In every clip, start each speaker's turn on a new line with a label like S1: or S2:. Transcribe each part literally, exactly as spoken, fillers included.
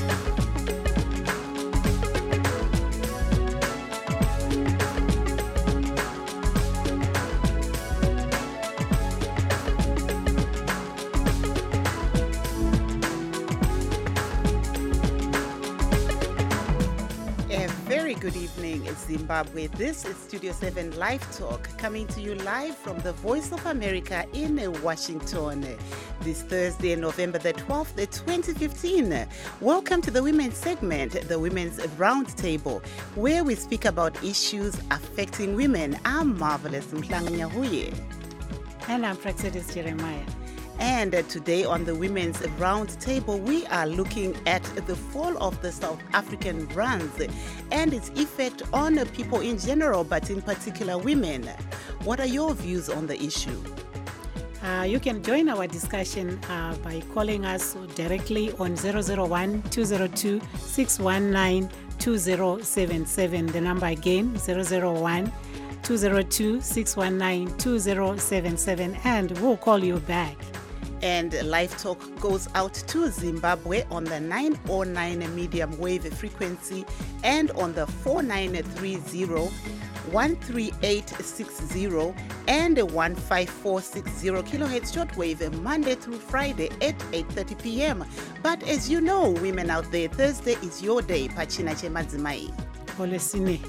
S1: Good evening, it's Zimbabwe. This is Studio seven Live Talk, coming to you live from the Voice of America in Washington. This Thursday, November the twelfth, twenty fifteen. Welcome to the Women's segment, the Women's Roundtable, where we speak about issues affecting women. I'm Marvelous Mhlanga Nyahuye.
S2: And I'm Praxedis Jeremiah.
S1: And today on the Women's Roundtable, we are looking at the fall of the South African rands and its effect on people in general, but in particular women. What are your views on the issue?
S2: Uh, you can join our discussion uh, by calling us directly on zero zero one, two zero two, six one nine, two zero seven seven. The number again, zero zero one, two zero two, six one nine, two zero seven seven, and we'll call you back.
S1: And Live Talk goes out to Zimbabwe on the nine oh nine medium wave frequency and on the four nine three zero, one three eight six zero and one five four six zero kilohertz shortwave Monday through Friday at eight thirty p.m. But as you know, women out there, Thursday is your day. Pachina chemadzimai.
S2: Olesine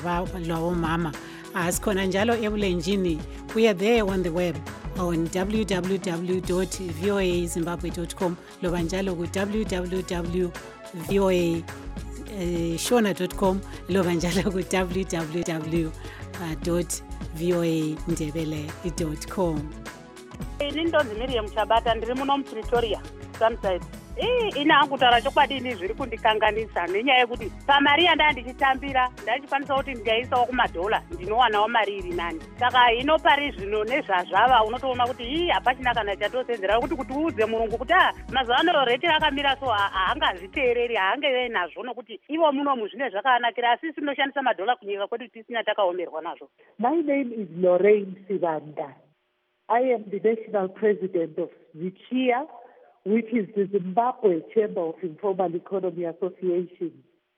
S2: lo mama. Asikhona njalo ebulenjini. We are there on the web on w w w dot voa zimbabwe dot com loba njalo ku w w w dot voa shona dot com loba njalo ku w w w dot voa ndebele dot com.
S3: Ndinonzi Miriam Chabata, ndiri muno muPretoria Sunside. Eh ina angutara chokwadini zviri kundikanganisa nenyaya yekuti pamari yanda ndichitambira ndachikwanisa kuti ndingaisawo kumadhola ndinowanawo mari iri nani. Saka ino pari zvino nezvazvava unotoona kuti ii hapachina kana chatosenzera kuti kuti uudze murungu kuti ah mazuva ano rate rakamira so haangazviteereri haange nazvo nokuti ivo muno muzvine zvakanakira asi tinoshandisa madhola kunyika kwedu tisina takaomerwa nazvo.
S4: My name is Lorraine Sivanda. I am the national president of ZICHIA, which is the Zimbabwe Chamber of Informal Economy Association.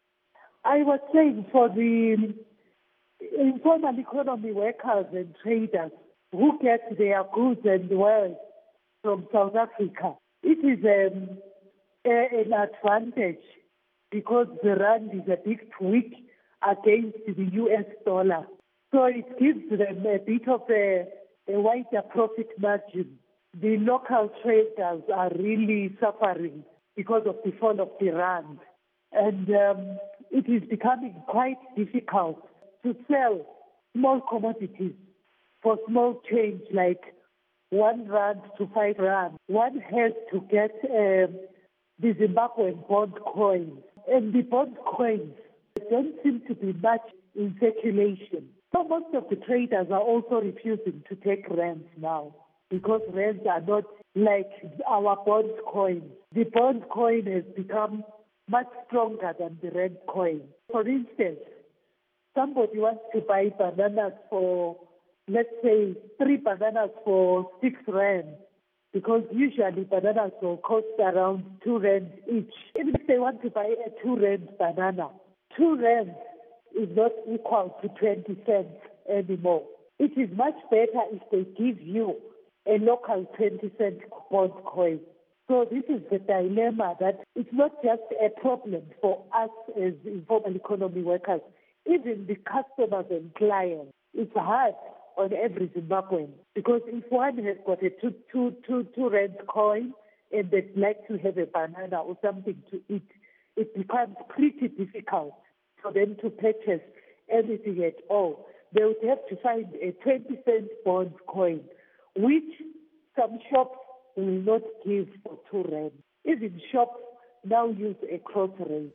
S4: I was saying for the informal economy workers and traders who get their goods and wealth from South Africa, it is um, a, an advantage because the rand is a bit weak against the U S dollar. So it gives them a bit of a, a wider profit margin. The local traders are really suffering because of the fall of the rand. And um, it is becoming quite difficult to sell small commodities for small change like one rand to five rand. One has to get um, the Zimbabwean bond coins. And the bond coins don't seem to be much in circulation. So most of the traders are also refusing to take rands now, because rands are not like our bond coin. The bond coin has become much stronger than the rand coin. For instance, somebody wants to buy bananas for, let's say, three bananas for six rand, because usually bananas will cost around two rand each. Even if they want to buy a two rand banana, two rand is not equal to twenty cents anymore. It is much better if they give you a local twenty cent bond coin. So this is the dilemma, that it's not just a problem for us as informal economy workers. Even the customers and clients, it's hard on every Zimbabwean, because if one has got a two, two, two, two rand coin and they'd like to have a banana or something to eat, it becomes pretty difficult for them to purchase anything at all. They would have to find a twenty cent bond coin, which some shops will not give for two rand. Even shops now use a cross rate.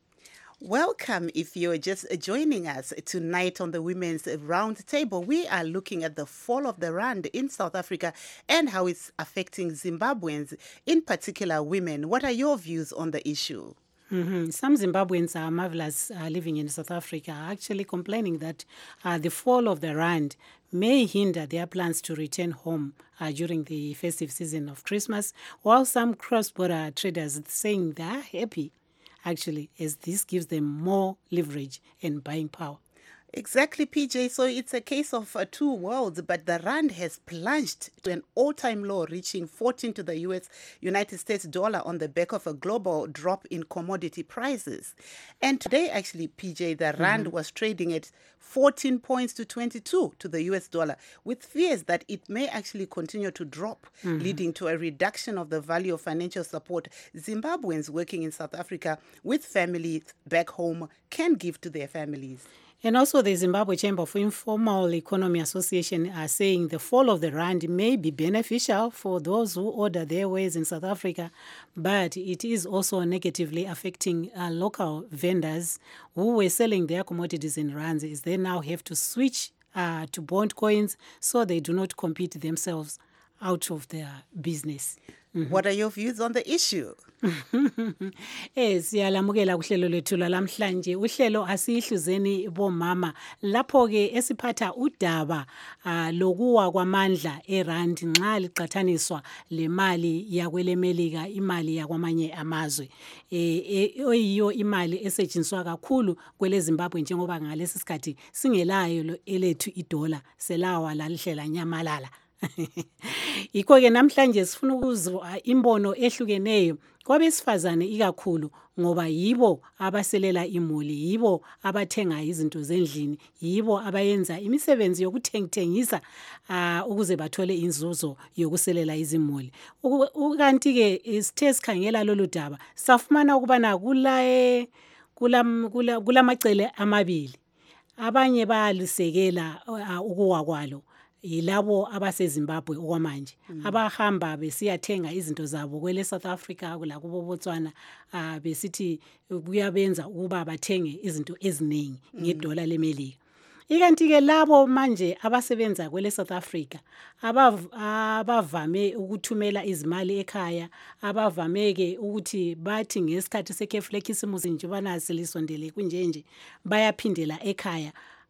S1: Welcome if you're just joining us tonight on the Women's Roundtable. We are looking at the fall of the rand in South Africa and how it's affecting Zimbabweans, in particular women. What are your views on the issue?
S2: Mm-hmm. Some Zimbabweans are marvelous uh, living in South Africa are actually complaining that uh, the fall of the rand may hinder their plans to return home uh, during the festive season of Christmas, while some cross-border traders are saying they're happy actually, as this gives them more leverage and buying power.
S1: Exactly, P J. So it's a case of uh, two worlds, but the rand has plunged to an all-time low, reaching fourteen to the U S United States dollar on the back of a global drop in commodity prices. And today, actually, P J, the rand mm-hmm. was trading at fourteen points to twenty-two to the U S dollar, with fears that it may actually continue to drop, mm-hmm. leading to a reduction of the value of financial support Zimbabweans working in South Africa with families back home can give to their families.
S2: And also the Zimbabwe Chamber of Informal Economy Association are saying the fall of the rand may be beneficial for those who order their wares in South Africa, but it is also negatively affecting uh, local vendors who were selling their commodities in rands, as they now have to switch uh, to bond coins so they do not compete themselves out of their business.
S1: Mm-hmm. What are your views on the issue?
S2: Eh siyalamukela kuhlelo lethu lamhlanje. Uhlelo asihluzeni bomama lapho ke esiphatha udaba uh, lokuwa kwamandla erand nxa liqathaniswa lemali yakwelemelika imali yakwamanye amazwe. Eh oyiyo imali esetshenziswa kakhulu kwele Zimbabwe njengoba ngalesi sikhathi singelayo elethu idola selawa lalihlela nyamalala. Yikho ke namhlanje sifuna ukuzwa imbono ehlukeneyo kwabesifazane ikakhulu ngoba yibo abaselela imuli, yibo abathenga izinto zendlini, yibo abayenza imisebenzi yokuthengithengisa uh, ukuze bathole inzuzo yokuselela izimuli. Ukanti ke isithe sikhangela lolu daba safumana ukubana kula kula kulamacele amabili. Abanye bayalisekela uh, ukuwa kwalo. Yilabo abaseZimbabwe okwamanje mm. abahamba besiyathenga izinto zabo kwele South Africa kula kubo Botswana uh, besithi kuyabenza ukuba bathenge izinto eziningi mm. ngedola lemelika. Ikanti ke labo manje abasebenza kwele South Africa abav, abavame ukuthumela izimali ekhaya, abavameke ukuthi bathi ngesikhathi sekhefu lekhisimusi nje bana selisondele kunjenje bayaphindela ekhaya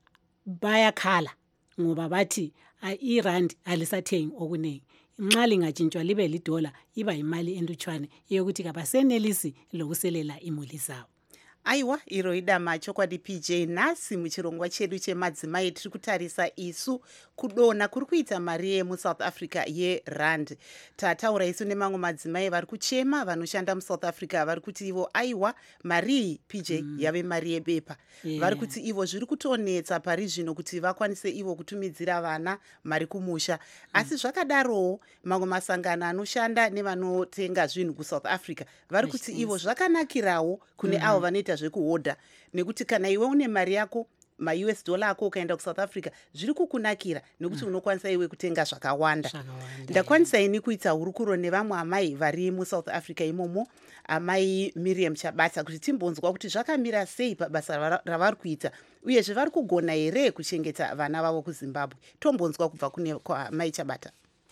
S2: bayakhala ngoba bathi irand alisathengi okuningi. Nxa lingajintshwa libe lidola iba imali entutshwane yokuthi kabasenelisi lokuselela imuli zabo.
S1: Aiwa, iroida macho kwadi P J. Nasi muchirongwa chedu chemadzimai tiri kutarisa isu kudona kuri kuita mari yemuSouth Africa yerand. Tataura isu nemamwe madzimai vari kuchema vanoshanda muSouth Africa vari kuti ivo aiwa mari P J mm. yave mari yebepa. Yeah. Vari kuti ivo zviri kutonetsa pari zvino kuti vakwanise ivo kutumidzira vana mari kumusha. Mm. Asi zvakadaro mamwe masangano anoshanda nevanotenga zvinhu kuSouth Africa vari kuti ivo zvakanakirawo kune mm. avo vanoita zvekuhodha nekuti kana iwe une mari yako ma-U S dollar ako ukaenda kuSouth Africa zviri kukunakira nekuti mm. unokwanisa iwe kutenga zvakawanda. Ndakwanisa ini kuita hurukuro nevamwe amai vari muSouth Africa imomo, amai Miriam Chabata, kuti timbonzwa kuti zvakamira sei pabasa ravari kuita uyezve vari kugona here kuchengeta vana vavo kuZimbabwe. Tombonzwa kubva kune amai Chabata.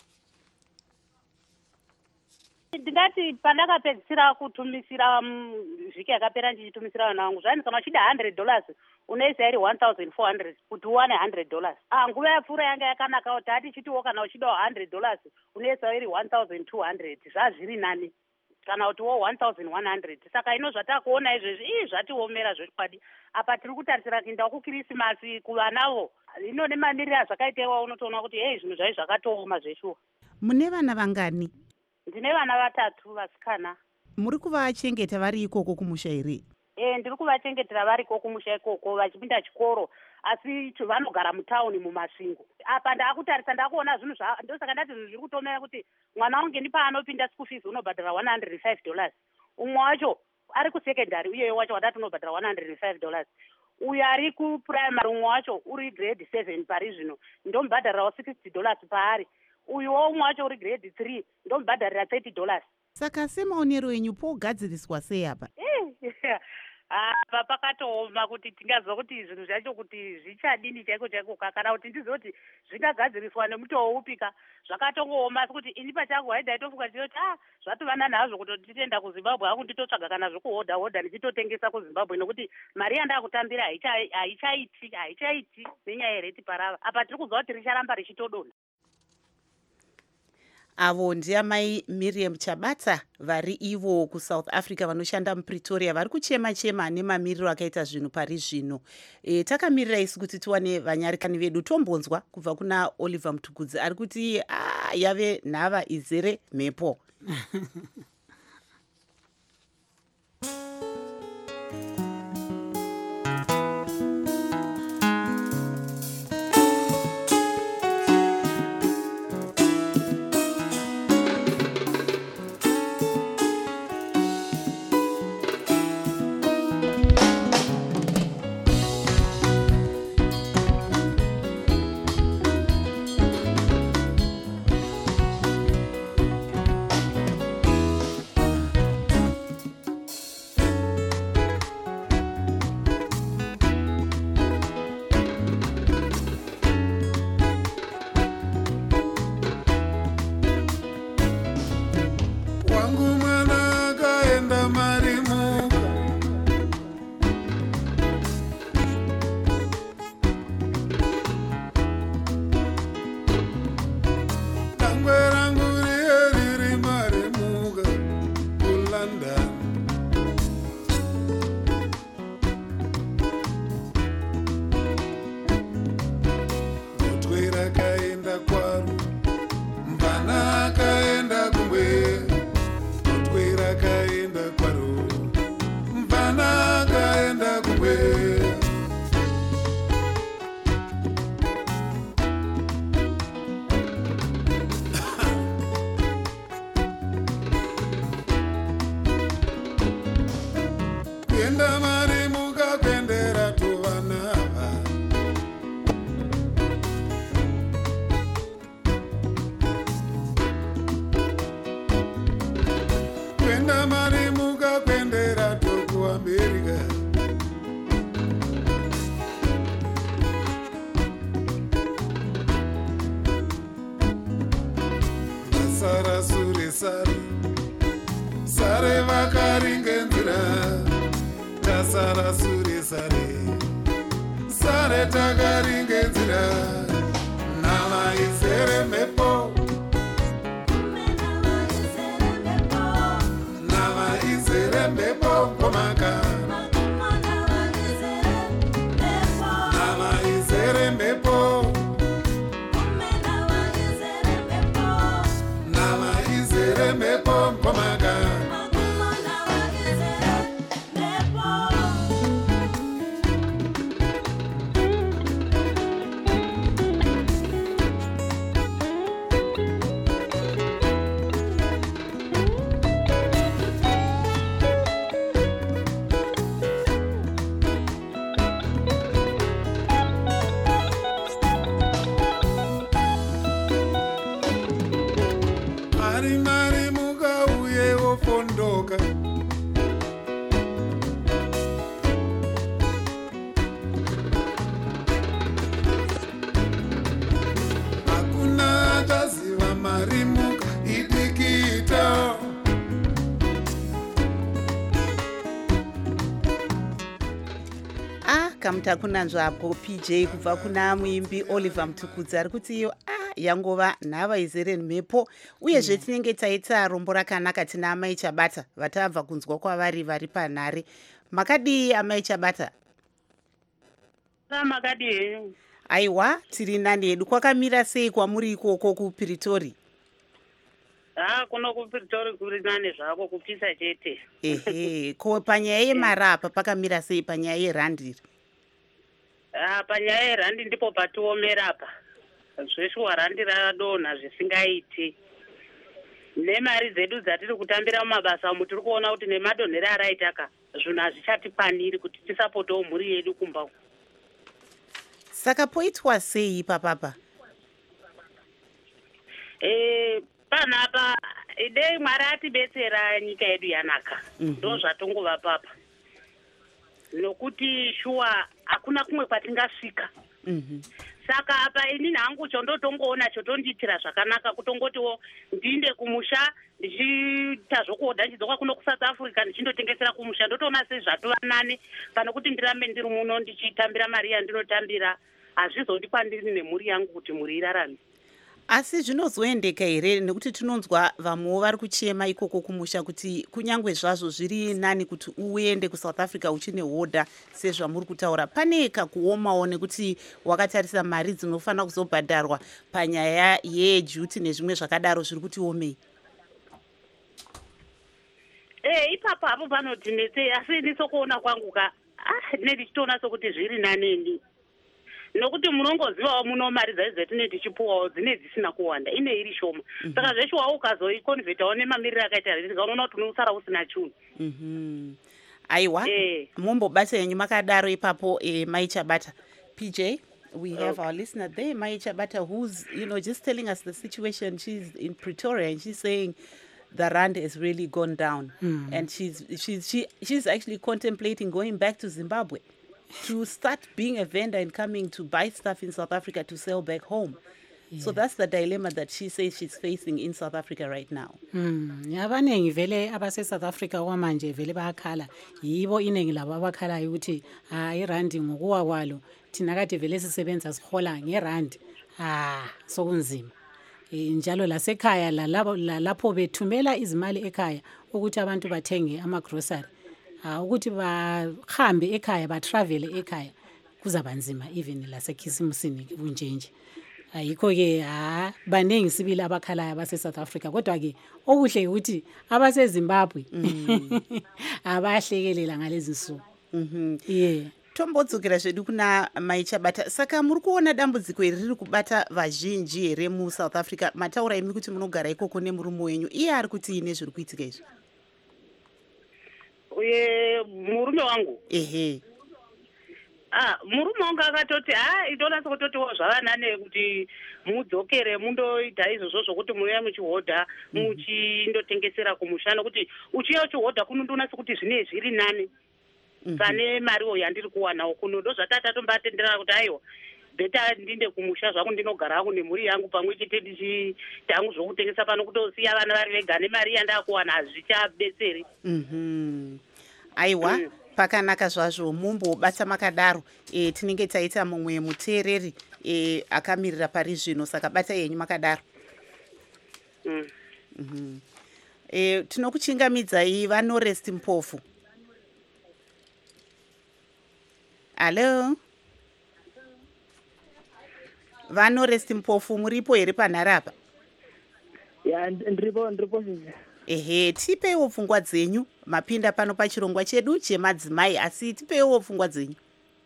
S3: Ndingati pandakapedzisira kutumisira zviki yakapera ndichitumisira vana vangu zvani kana uchida one hundred dollars unoisa iri one thousand four hundred kuti uwane one hundred dollars. Ah nguva yapfuura yanga yakanaka kuti hati chitiwo kana uchida one hundred dollars unoisa iri one thousand two hundred zvazviri nani kana kuti wo one thousand one hundred. Saka ino zvatakuona izvezvi ii zvatiomera zvekwadi. Apa tiri kutarisira kuenda kuKrisimasi kuvanavo. Ino nemamirira zvakaitewa unotoona kuti hey zvinhu zvai zvakatooma zveshuwa.
S1: Mune vana vangani?
S3: Ndine vana vatatu vasikana.
S1: Muri kuvachengeta vari ikoko kumusha here?
S3: Eh ndiri kuvachengetera vari ikoko kumusha ikoko vachipinda chikoro asi vanogara mutauni mumasvingo. Apa ndakutarisa ndakuona zvinhu zva ndosaka ndati zvinhu zviri kutomera kuti mwana wangu ndipa anopinda school fees unobhadhara one hundred five dollars. Umwe wacho ari kusekondari uye wacho wadati unobhadhara one hundred five dollars. Uyu ari kuprimary umwe wacho uri grade seven pari zvino ndombhadharirawo sixty dollars paari. Uyu umwe wacho uri grade three ndombhadharira thirty dollars.
S1: Saka semaonero enyu pogadziriswa sei apa?
S3: Apa pakatooma kuti tingazwa kuti zvinhu zvacho kuti zvichadini chaiko chaiko kana kuti ndizoti zvingagadziriswa nemutoo upika zvakatongooma asi kuti ini pachangu haidhaitofunga chiyoti ah zvatovanana nazvo kuti titenda kuZimbabwe hangu nditotsvaga kana zvokuhodha hodha ndichitotengesa kuZimbabwe nokuti mari yandakutambira haichaiti haichaiti nenyaya yereti parava. Apa tiri kuzwa kuti richaramba richitodona.
S1: avo ndiamai Miriam Chabata vari ivo kuSouth Africa vanoshanda muPretoria vari kuchema-chema nemamiriro akaita zvinhu pari zvino. E, takamirira isi kuti tiwane vanyarikani vedu. Tombonzwa kubva kuna Oliver Mtukudzi ari kuti ah, yave nhava izere mhepo. Takunanzvapo P J kubva kuna muimbi Oliver Mtukudzi ari kuti iyo ah, yangova nhava izere mhepo uyezve mm. tinenge taita rombo rakanaka tina amai Chabata vatabva kunzwa kwavari vari panhare. Makadii amai Chabata?
S3: Makadii?
S1: Aiwa, tiri nani hedu. Kwakamira sei kwamuri ikoko kuPretoria?
S3: Ah, kuno kuPretoria kuri nane zvako kupisa chete.
S1: Ehe, ko panyaya yemarapa pakamira sei panyaya yerandiri?
S3: Ah, panyaya yerandi ndipo patiomera pa. Zveshuwa randi radonha zvisingaiti. Nemari dzedu dzatiri kutambira mumabasa umu tiri kuona kuti nemadonhero araitaka zvinhu hazvichatikwaniri kuti tisapotewo mhuri yedu kumba.
S1: Saka poitwa sei papapa?
S3: Eh, panapa idei Mwari atibetsera nyika yedu yanaka. Ndo mm -hmm. zvatongova papa. Nokuti shuwa hakuna kumwe kwatingasvika.
S1: Mhm.
S3: Saka apa inini hangu chondotongoona chotondiitira zvakanaka kutongotiwo ndinde kumusha ndichiita zvokuodha ndidzoka kuno kuSouth Africa ndichindotengesera kumusha ndotoona sezvatova nani kana kuti ndirambe ndiri muno ndichitambira mari yandinotambira hazvizondikwaniri nemhuri yangu kuti mhuri irarame.
S1: asi zvinozoendeka here nekuti tinonzwa vamwewo vari kuchema ikoko kumusha kuti kunyange zvazvo zviri nani kuti uende kusouth africa uchine hodha sezvamuri kutaura, pane kakuomawo nekuti wakatarisa mari dzinofanira kuzobhadharwa panyaya yejuti nezvimwe zvakadaro zviri kuti omei.
S3: Eh, ipapo hapo panotinetse, asi ndisokuona kwangu ka ah ndichitoona sokuti zviri naneni. Nokuti munongozivawo muno mari dzai dzatinenge tichipuwawo dzine dzisina kuwanda, ine iri shoma. Saka zveshuwa ukazoikonvhetawo nemamiriro akaita zviga unoona kuti unosara usina chunhu.
S1: Mhm. Aiwa,
S3: Eh.
S1: mumbobata yenyu makadaro ipapo eh, Mai Chabata. P J, we have our listener there, Mai Chabata, who's, you know, just telling us the situation. She's in Pretoria and she's saying the rand has really gone down. And she's she's she she's actually contemplating going back to Zimbabwe to start being a vendor and coming to buy stuff in South Africa to sell back home. So that's the dilemma that she says she's facing in South Africa right now.
S2: Mm, abaningi vele abase South Africa kwamanje vele bayakhala. Yibo iningi labo abakhala ukuthi ah irandi ngokuwa kwalo thina kade vele sisebenza sihola ngerandi. Ah sokunzima. E, njalo lasekhaya lalabo lapho bethumela izimali ekhaya ukuthi abantu bathenge ama grocery. Ah ukuthi bahambe ekhaya ba travel ekhaya kuzabanzima even lasekhisimusini kunjenje. Ayikho ke ha baningi sibili abakhalayo abase South Africa kodwa ke okuhle ukuthi abase Zimbabwe abahlekelela ngalezi nsuku.
S1: Mhm.
S2: Yeah.
S1: Tombodzokera zvedu kuna Mai Chabata. Saka muri kuona dambudziko iri riri kubata vazhinji here mu South Africa. Mataura imi kuti munogara ikoko nemurume wenyu. Iye ari kuti ine zviri kuitika izvi.
S3: Uye murume wangu.
S1: Ehe.
S3: Ah, murume wangu akatoti ah itoona sokutotiwo zvavanane kuti mudzokere mundoita izvozvo zvokuti munoya muchihodha muchindotengesera kumushano kuti uchiya chihodha kunondoona sokuti zvine zviri nani. Kane mariwo yandiri kuwanawo kuno ndo zvatata tombatenderana kuti aiwa beta ndinde kumusha zvaku ndinogara hangu nemhuri yangu pamwe chete ndichi tangu zvokutengesa pano kutosiya vana vari vega nemari yandakuwana hazvichabetseri.
S1: Mhm. Aiwa, pakanaka zvazvo mumbobata makadaro. E, tinenge taita mumwe muteereri e, akamirira pari zvino saka bata yenyu makadaro.
S3: Mm.
S1: Mhm. E, tinokuchingamidzai vanorest Mpofu. Hello. Vanorest Mpofu muripo here panharapa?
S5: Ya ndiripo ndiripo.
S1: Ehe, tipeiwo pfungwa dzenyu. Mapinda pano pachirongwa chedu chemadzimai asi tipeiwo pfungwa dzenyu.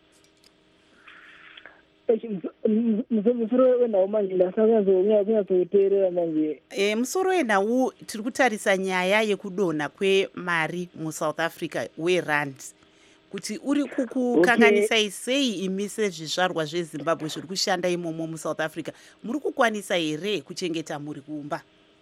S5: Musoro wenhau manje ndasakanyazoteerera manje.
S1: E, musoro wenhau tiri kutarisa nyaya yekudonha kwemari muSouth Africa werand. Kuti uri kukukanganisai okay. Sei imi sezvizvarwa zveZimbabwe zviri kushanda imomo muSouth Africa muri kukwanisa here kuchengeta muri kumba?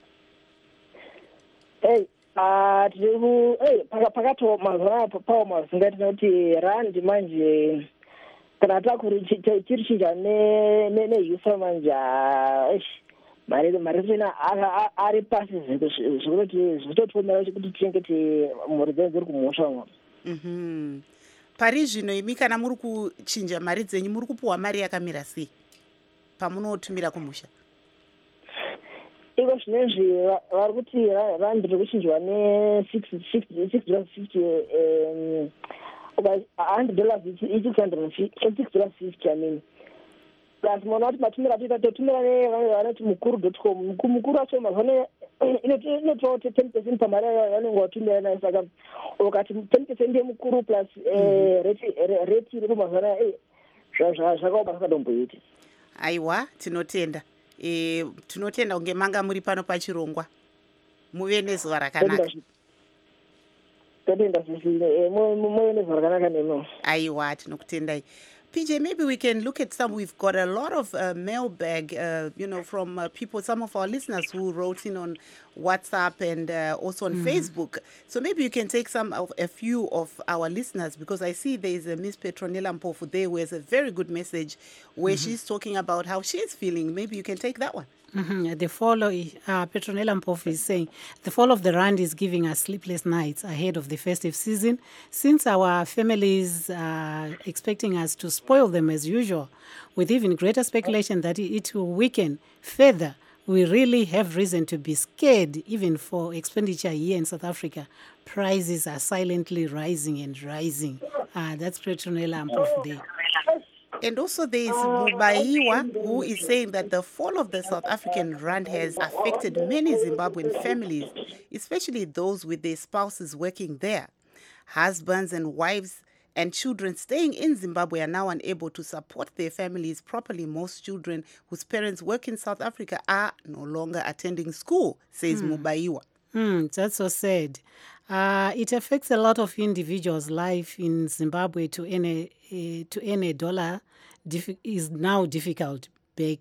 S5: Hey, ah tiri hey pakato mazana pawo mazingati kuti rand manje kana takuri chiri chinja ne ne ne yusa manje eish mari mari zvina ari pasi zvikuti zvitotomera kuti tichengete muri dzenyu kumusha.
S1: Mhm. Pari zvino imi kana muri kuchinja mari dzenyu muri kupuwa mari yakamira sei pamunotumira kumusha?
S5: Iko zvinezvi vari kuti randi rikuchinjwa ne six dollars fifty um one hundred dollars six hundred six dollars fifty I mean. Plus mona kuti matumira tita totumira ne vanoti mukuru dot com mukuru acho mazone inotote ten percent pamari yanenge watumira nayo saka ukati ten percent yemukuru plus rate rate iri pamazana eh zvakaoma zvakadomboiti.
S1: Aiwa, tinotenda. E, tinotenda kunge manga muri pano pachirongwa. Muve nezuva rakanaka.
S5: Totenda sisi muve nezuva rakanaka nemo.
S1: Aiwa, tinokutendai. P J, maybe we can look at some. We've got a lot of uh, mailbag, uh, you know, from uh, people, some of our listeners who wrote in on WhatsApp and uh, also on mm-hmm. Facebook. So maybe you can take some of a few of our listeners, because I see there is a Miss Petronella Mpofu there who has a very good message where mm-hmm. she's talking about how she's feeling. Maybe you can take that one.
S2: Mm-hmm. The fall of, uh, Petronella Mpofu is saying, the fall of the rand is giving us sleepless nights ahead of the festive season, since our families are expecting us to spoil them as usual, with even greater speculation that it will weaken further we really have reason to be scared, even for expenditure here in South Africa. Prices are silently rising and rising. Uh, that's Petronella Ampofu there.
S1: And also there is Mubaiwa, who is saying that the fall of the South African rand has affected many Zimbabwean families, especially those with their spouses working there. Husbands and wives and children staying in Zimbabwe are now unable to support their families properly. Most children whose parents work in South Africa are no longer attending school, says mm. Mubaiwa.
S2: Mm, that's so sad. Uh, it affects a lot of individuals' life in Zimbabwe. To earn a, uh, to earn a dollar diffi- is now difficult back.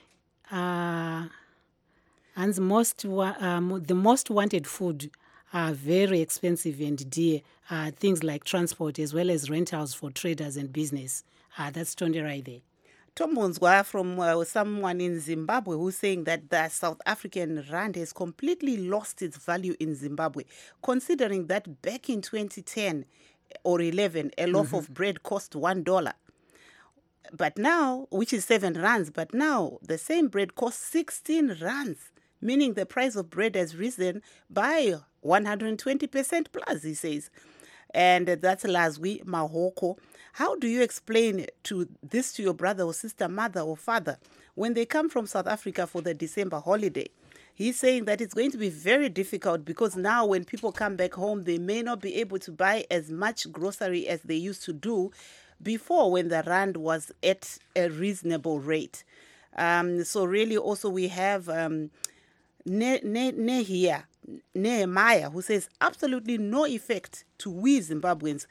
S2: Uh, and the most, wa- um, the most wanted food are very expensive and dear. Uh, things like transport as well as rentals for traders and business. Uh, that's Tony right there.
S1: Tombonzwa from uh, someone in Zimbabwe who's saying that the South African rand has completely lost its value in Zimbabwe, considering that back in twenty ten or eleven, a loaf mm-hmm. of bread cost one dollar. But now, which is seven rands, but now the same bread costs sixteen rands, meaning the price of bread has risen by one hundred twenty percent plus, he says. And that's Lazwi Mahoko. How do you explain to this to your brother or sister, mother or father, when they come from South Africa for the December holiday? He's saying that it's going to be very difficult because now when people come back home, they may not be able to buy as much grocery as they used to do before, when the rand was at a reasonable rate. Um, so really also we have um, ne- ne- Nehia, Nehemiah, who says absolutely no effect to we Zimbabweans.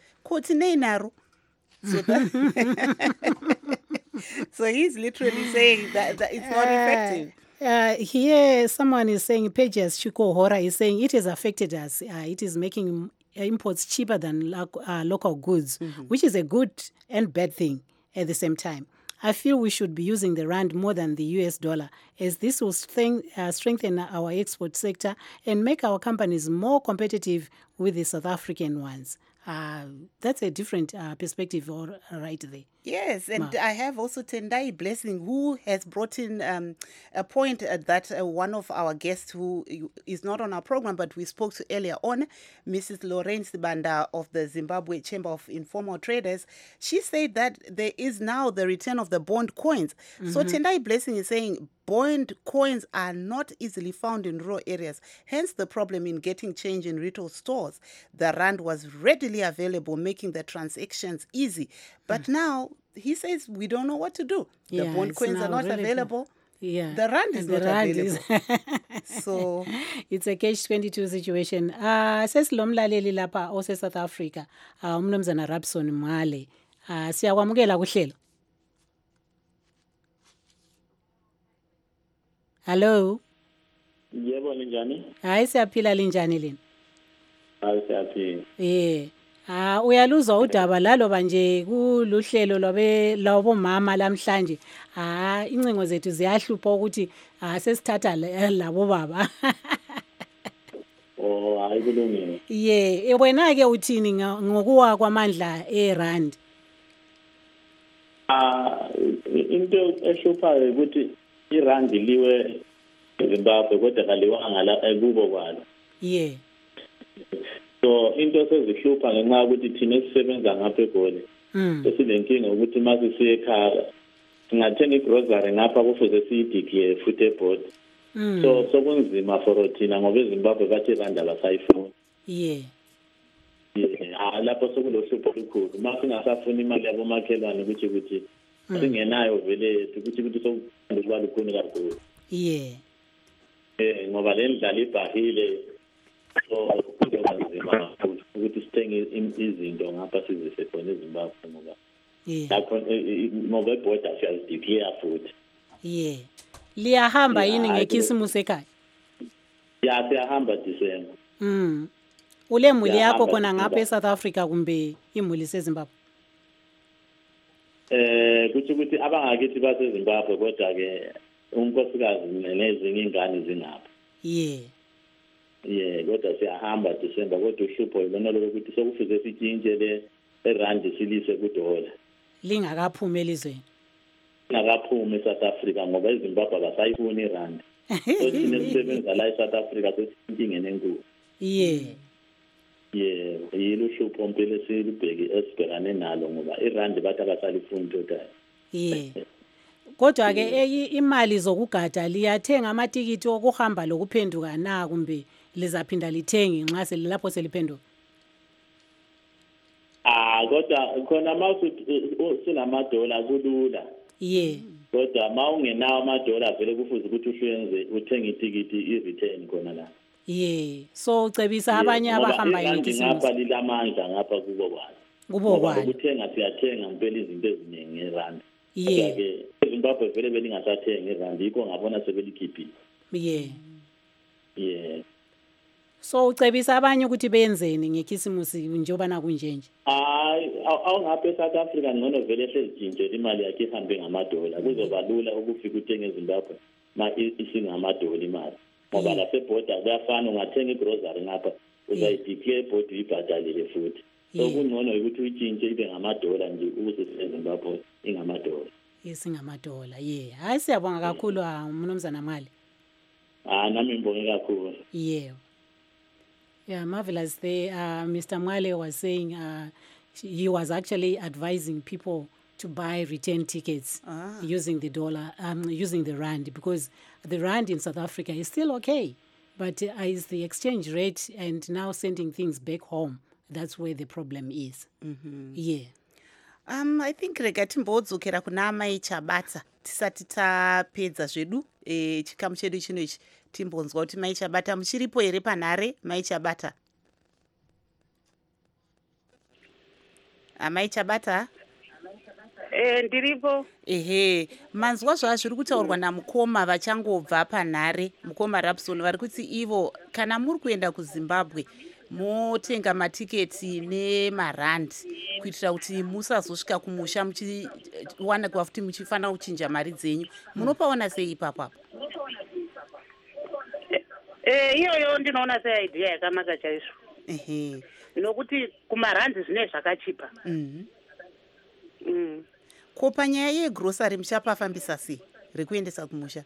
S1: So, that so he's literally saying that, that it's not effective.
S2: Uh, uh, here, someone is saying, Pages Chiko Hora is saying it has affected us. Uh, it is making imports cheaper than lo- uh, local goods, mm-hmm. which is a good and bad thing at the same time. I feel we should be using the rand more than the U S dollar, as this will strength, uh, strengthen our export sector and make our companies more competitive with the South African ones. Uh, that's a different uh, perspective or, uh, right there.
S1: Yes, and
S2: Ma.
S1: I have also Tendai Blessing, who has brought in um, a point uh, that uh, one of our guests who is not on our program, but we spoke to earlier on, Missus Lorraine Sibanda of the Zimbabwe Chamber of Informal Traders, she said that there is now the return of the bond coins. Mm-hmm. So Tendai Blessing is saying bond coins are not easily found in rural areas, hence the problem in getting change in retail stores. The rand was readily available, making the transactions easy. But mm. now, he says we don't know what to do. The
S2: yeah,
S1: bond coins are not really available.
S2: Yeah.
S1: The rand is
S2: the
S1: not
S2: rand
S1: available.
S2: Is
S1: So
S2: it's a catch twenty-two situation. Uh sesilomlaleli lapha ose South Africa. Uh umnumzana Rabson Male. Uh siyakwamukela kuhlelo. Hello.
S6: Yebo njani?
S2: Hayi siyaphila linjani lini?
S6: Hayi siyaphila.
S2: Eh. Ah uyaluzwa udaba laloba nje kuluhlelo lwabe lawobomama lamhlanje. Ah incingo zethu ziyahlupha ukuthi ah sesithatha labo baba.
S6: Oh hayi kulungile.
S2: Ye, wena ke uthini ngokuwa kwamandla eRand?
S6: Ah into ehluphayo ukuthi iRand liwe eZimbabwe kodwa kaliwanga la ekubo kwalo.
S2: Yeah.
S6: So into sezihlupha ngenxa ukuthi thina sisebenza ngapha eGoli.
S2: Mm.
S6: Sesinenkinga ukuthi mase siye ekhaya singathenga igrocery ngapha kufuze siyideclare futhi eboard.
S2: Mm.
S6: So sokunzima for thina ngoba eZimbabwe bathi iRand abasayifuni.
S2: Yeah.
S6: Yeah, lapho sokulohlupho olukhulu. Uma singasafuni imali yabo makhelwane ukuthi ukuthi singenayo vele ukuthi ukuthi sokuba lukhuni kakhulu.
S2: Yeah.
S6: Eh ngoba le ndlala ibhahile so kunzima ukuthi sithenge izinto ngapha sizise khona eZimbabwe ngoba.
S2: Yeah.
S6: Lapho ngoba iborder siyazideclare futhi.
S2: Yeah. Liyahamba yini ngekhisimusi ekhaya?
S6: Ya siyahamba December.
S2: Mm. Ule muli yakho khona ngapha eSouth Africa kumbe imuli seZimbabwe?
S6: Eh kuthi ukuthi abangakithi baseZimbabwe kodwa ke unkosikazi nezinye ingane zingapha.
S2: Yeah.
S6: Yeah, kodwa siyahamba December kodwa uhlupho yilona lokuthi sokufuze sitshintshe le erand silise kudola.
S2: Lingakaphumi elizweni.
S6: Lingakaphumi eSouth Africa ngoba eZimbabwe abasayifuni irand. so thina sisebenza la eSouth Africa sesinkingeni enkulu
S2: yeah
S6: yeah yilo hlupho mpela silibheki esibhekane nalo ngoba irandi bathi abasalifuni total
S2: yeah kodwa ke imali zokugada liyathenga amatikiti okuhamba lokuphenduka na kumbe lizaphinda lithengi nxa selapho seliphenduka
S6: ah kodwa khona mawuthi sunamadola kulula
S2: yeah
S6: kodwa mawungenawo amadola vele kufuze ukuthi uhlenze uthenga itikiti i-return khona la
S2: yeah so ucebisa abanye abahamba
S6: yikisimusi ngapha lilamandla ngapha kubo kwazi
S2: kubo kwazi
S6: ukuthenga siyathenga impela izinto eziningi erandi
S2: yeah
S6: ke eZimbabwe vele belingasathenga irandi yikho ngabona sebelikhiphile
S2: yeah
S6: yeah
S2: so ucebisa abanye ukuthi benzeni ngekisimusi njengoba na kunjenje
S6: hayi awungapha eSouth Africa ngcono vele hlezijinje imali yakhe ihambe ngamadola kuzoba lula ukufika uthenga eZimbabwe ma isingamadola imali ngoba la seborder kuyafana ungathenga igrocery ngapha uzayideclare board uyibhadalele futhi so kungcono ukuthi uyitshintshe ibe ngamadola nje ukuze eZimbabwe ingamadola
S2: isingamadola yeah hayi siyabonga kakhulu umnumzana Mali
S6: ah nami ngibonge kakhulu
S2: yeah yeah marvelous there uh, Mister Mwale was saying uh, he was actually advising people to buy return tickets ah. using the dollar um using the rand because the rand in South Africa is still okay but uh, is the exchange rate and now sending things back home that's where the problem is mm-hmm. yeah
S1: um I think rega timbodzokera kuna Mai Chabata tisati tapedza zvedu e, chikamu chedu chinoichi timbonzwa kuti Mai Chabata muchiripo here panhare Mai Chabata Mai Chabata
S3: eh ndiripo
S1: ehe manzwa zva zviri kutaurwa namukoma vachangobva panhare mukoma Rapson vari kuti ivo kana muri kuenda kuZimbabwe motenga matiketi nemarandi kuitira kuti musazosvika kumusha muchiwana kuva futi muchifanira kuchinja mari dzenyu munopaona sei ipapo
S3: eh iyoyo ndinoona seidea yakanaka chaizvo
S1: ehe
S3: nokuti kumarandi zvine zvakachipa
S1: mhm mm ko panyaya yegrocery muchapafambisa sei rekuendesa kumusha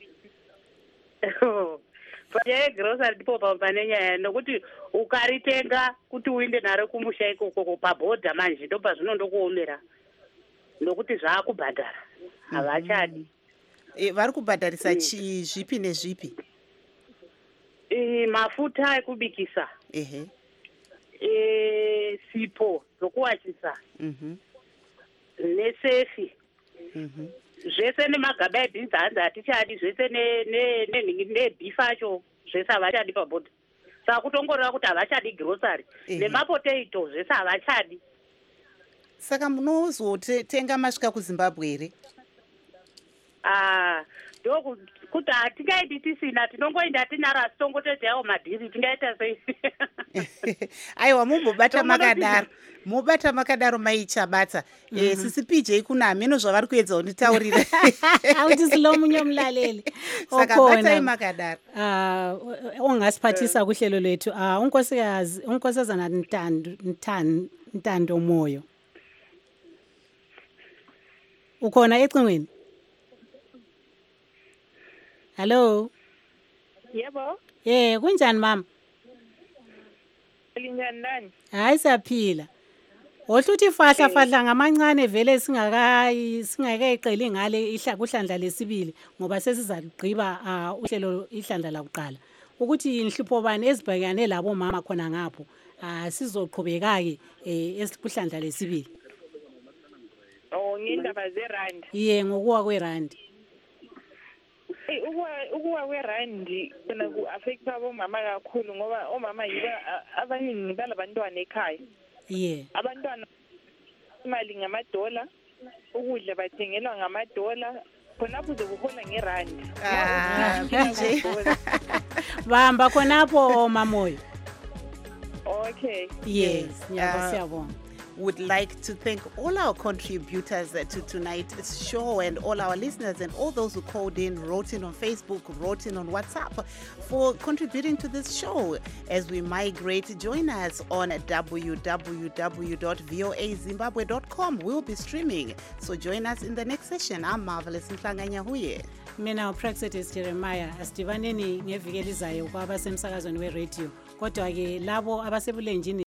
S3: panyaya yegrocery ndipo pane nyaya nokuti ukaritenga kuti uinde naro kumusha ikoko pabhodha manje ndo pazvinondokuomera nokuti zvaakubhadhara havachadi
S1: e, vari kubhadharisa chi zvipi nezvipi
S3: e, mafuta ekubikisa
S1: ehe
S3: e, sipo zokuwachisa
S1: mhm
S3: nesefi
S1: mhm
S3: zvese nemagaba ebhinzi hanzi hatichadi zvese nebhifu acho zvese havachadi pabhodha saka kutongoreva kuti havachadi grocery nemapotato zvese havachadi
S1: saka munozotenga masvika kuZimbabwe here
S3: ah ndokuti hatingaiti tisina tinongoenda tinarasi tongotoitawo madhiri tingaita sei
S1: aiwa mumbobata makadaro mubata makadaro Mai Chabata eh sisi P J kuna ameno zvavari kuedza kunditaurira
S2: auti slow munyo mlaleli
S1: saka batai makadaro
S2: ah ongasiphathisa kuhlelo lethu ah unkosikazi unkosazana Ntando Ntando Ntando Moyo ukhona ecingweni hello
S7: yebo
S2: yeah kunjani mama
S7: linjani nani
S2: hayi siyaphila ohluthi fahla fahla ngamancane vele singakayi singakayiqeli ngale ihla kuhlandla lesibili ngoba sesizaqhiba uhlelo ihlandla la kuqala ukuthi inhlupho bani ezibhekane labo mama khona ngapho sizoqhubeka ke esikuhlandla lesibili
S7: oh ngindaba zerand
S2: ye ngokuwa kwerand
S7: eh ukuwa ukuwa kwerand kuna ku affect abo mama kakhulu ngoba omama yiba abaningi balabantwana ekhaya
S2: yeah
S7: abantwana imali ngamadola ukudla bathengelwa ngamadola khonapho zokuhola ngerandi
S1: ah nje
S2: bamba khonapho mamoyo
S7: okay
S2: yes yabo siyabonga
S1: would like to thank all our contributors uh, to tonight's show and all our listeners and all those who called in, wrote in on Facebook, wrote in on WhatsApp for contributing to this show. As we migrate, join us on w w w dot voa zimbabwe dot com. We'll be streaming, so join us in the next session. I'm Marvelous Mhlanganya Huye.
S2: Mina uPraxedis Jeremiah. Asidibaneni ngeviki elizayo kwabasemsakazweni weRadio. Kodwa ke labo abasebulenjini